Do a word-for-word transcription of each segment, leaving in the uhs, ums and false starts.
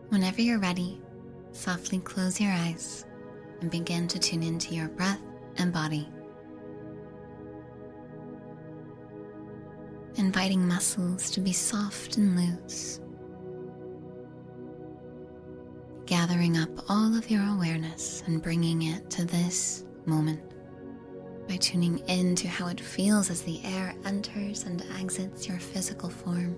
Whenever you're ready, softly close your eyes and begin to tune into your breath and body. Inviting muscles to be soft and loose. Gathering up all of your awareness and bringing it to this moment by tuning into how it feels as the air enters and exits your physical form.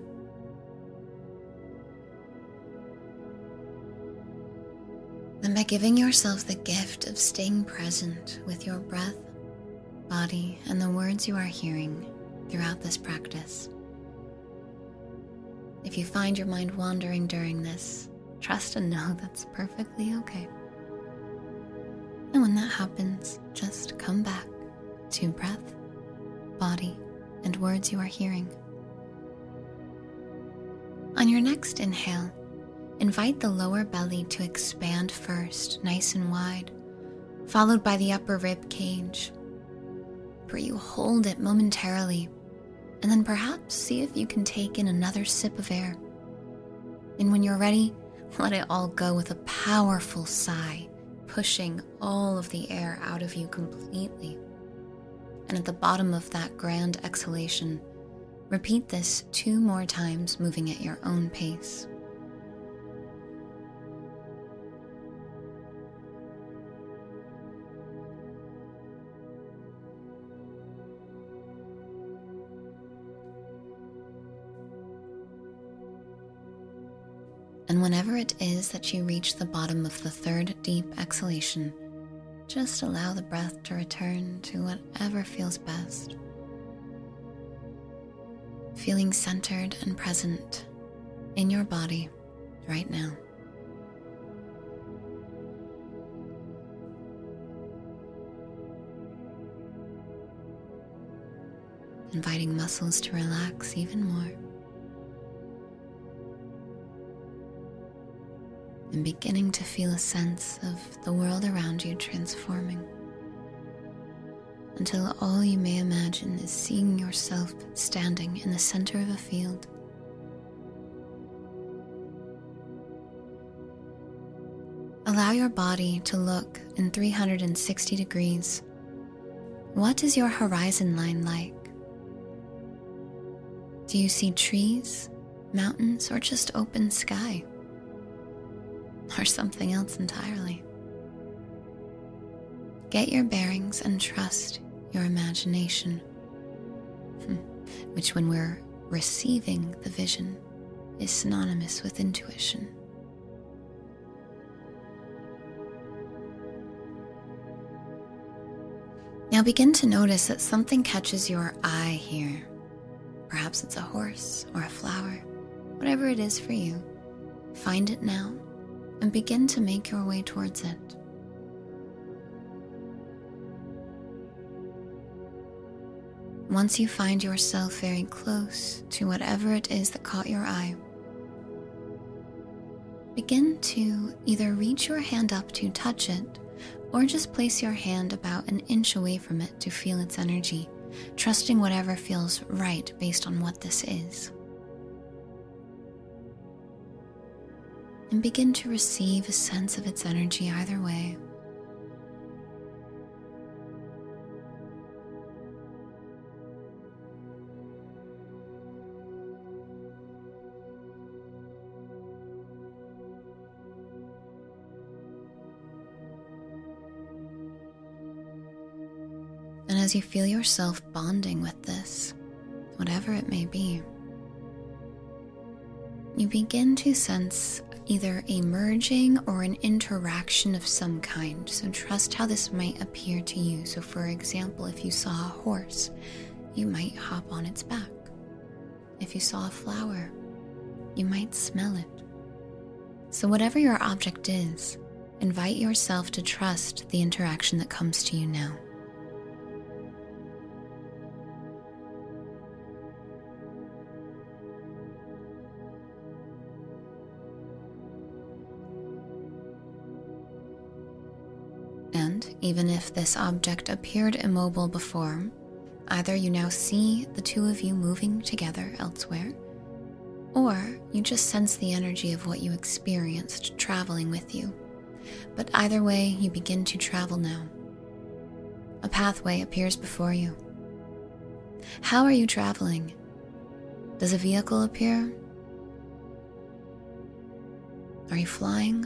And by giving yourself the gift of staying present with your breath, body, and the words you are hearing throughout this practice. If you find your mind wandering during this, trust and know that's perfectly okay. And when that happens, just come back to breath, body, and words you are hearing. On your next inhale, invite the lower belly to expand first, nice and wide, followed by the upper rib cage, where you hold it momentarily, and then perhaps see if you can take in another sip of air. And when you're ready, let it all go with a powerful sigh, pushing all of the air out of you completely. And at the bottom of that grand exhalation, repeat this two more times, moving at your own pace. And whenever it is that you reach the bottom of the third deep exhalation, just allow the breath to return to whatever feels best. Feeling centered and present in your body right now. Inviting muscles to relax even more. And beginning to feel a sense of the world around you transforming, until all you may imagine is seeing yourself standing in the center of a field. Allow your body to look in three hundred sixty degrees. What is your horizon line like? Do you see trees, mountains, or just open sky? Or something else entirely? Get your bearings and trust your imagination, which when we're receiving the vision is synonymous with intuition. Now begin to notice that something catches your eye here. Perhaps it's a horse or a flower, whatever it is for you. Find it now and begin to make your way towards it. Once you find yourself very close to whatever it is that caught your eye, begin to either reach your hand up to touch it, or just place your hand about an inch away from it to feel its energy, trusting whatever feels right based on what this is. And begin to receive a sense of its energy either way. And as you feel yourself bonding with this, whatever it may be, you begin to sense either a merging or an interaction of some kind. So trust how this might appear to you. So for example, if you saw a horse, you might hop on its back. If you saw a flower, you might smell it. So whatever your object is, invite yourself to trust the interaction that comes to you now. And even if this object appeared immobile before, either you now see the two of you moving together elsewhere, Or you just sense the energy of what you experienced traveling with you. But either way, you begin to travel now. A pathway appears before you. How are you traveling? Does a vehicle appear? Are you flying?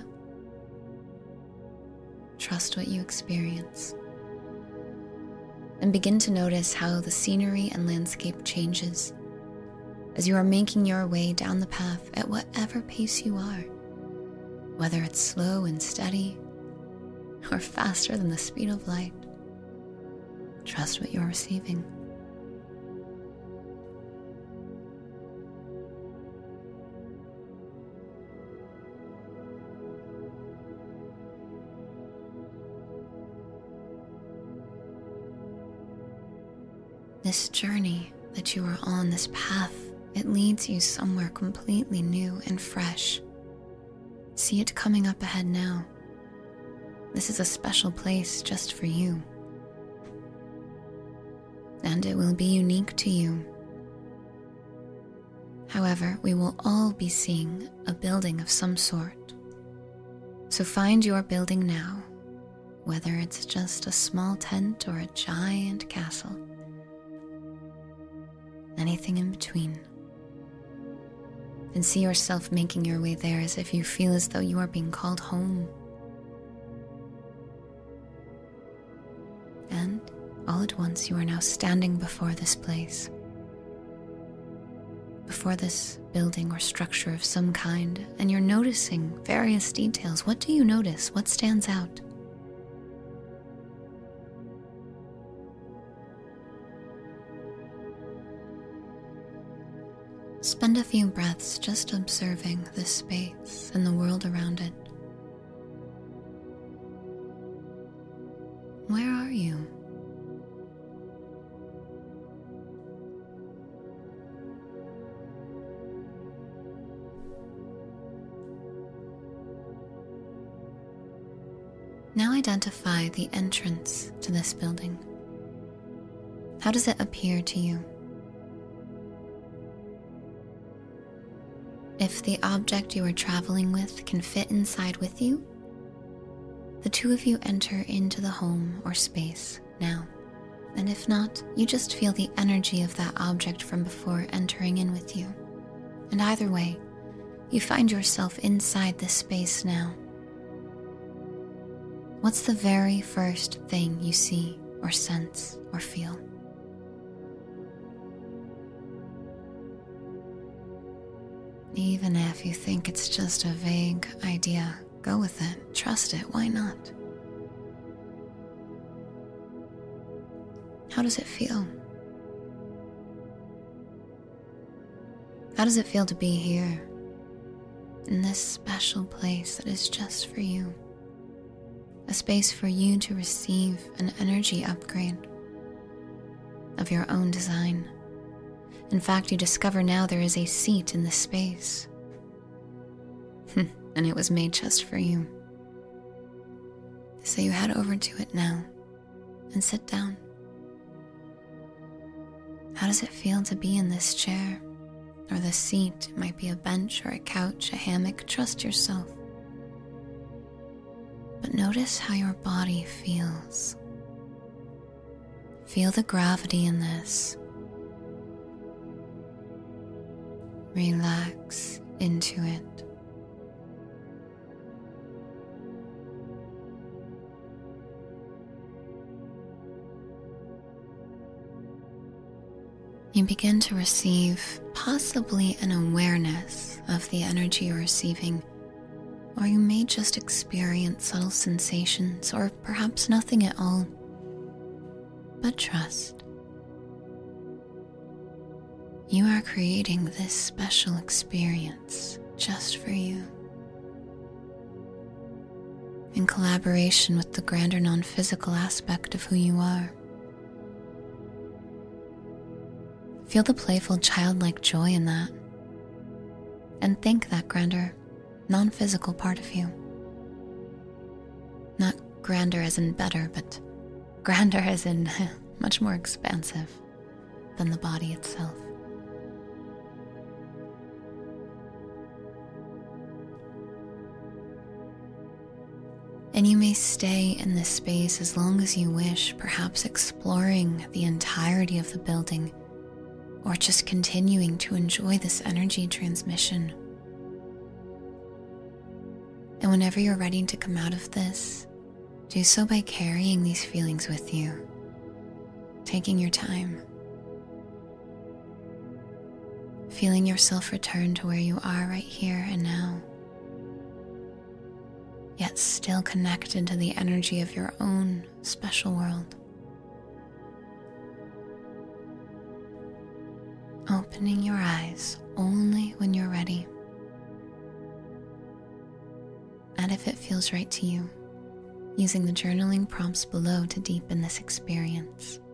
Trust what you experience. And begin to notice how the scenery and landscape changes as you are making your way down the path at whatever pace you are, whether it's slow and steady or faster than the speed of light. Trust what you're receiving. This journey that you are on, this path, it leads you somewhere completely new and fresh. See it coming up ahead now. This is a special place just for you. And it will be unique to you. However, we will all be seeing a building of some sort. So find your building now, whether it's just a small tent or a giant castle. Anything in between. And see yourself making your way there as if you feel as though you are being called home. And all at once you are now standing before this place. Before this building or structure of some kind, and you're noticing various details. What do you notice? What stands out? Spend a few breaths just observing this space and the world around it. Where are you? Now identify the entrance to this building. How does it appear to you? If the object you are traveling with can fit inside with you, the two of you enter into the home or space now. And if not, you just feel the energy of that object from before entering in with you. And either way, you find yourself inside this space now. What's the very first thing you see or sense or feel? Even if you think it's just a vague idea, go with it, trust it, why not? How does it feel? How does it feel to be here, in this special place that is just for you? A space for you to receive an energy upgrade of your own design. In fact, you discover now there is a seat in this space. And it was made just for you. So you head over to it now and sit down. How does it feel to be in this chair or this seat? It might be a bench or a couch, a hammock. Trust yourself. But notice how your body feels. Feel the gravity in this. Relax into it. You begin to receive possibly an awareness of the energy you're receiving, or you may just experience subtle sensations, or perhaps nothing at all. But trust. You are creating this special experience just for you, in collaboration with the grander non-physical aspect of who you are. Feel the playful childlike joy in that, and thank that grander non-physical part of you. Not grander as in better, but grander as in much more expansive than the body itself. And you may stay in this space as long as you wish, perhaps exploring the entirety of the building, or just continuing to enjoy this energy transmission. And whenever you're ready to come out of this, do so by carrying these feelings with you, taking your time, feeling yourself return to where you are right here and now, yet still connected to the energy of your own special world. Opening your eyes only when you're ready, and if it feels right to you, using the journaling prompts below to deepen this experience.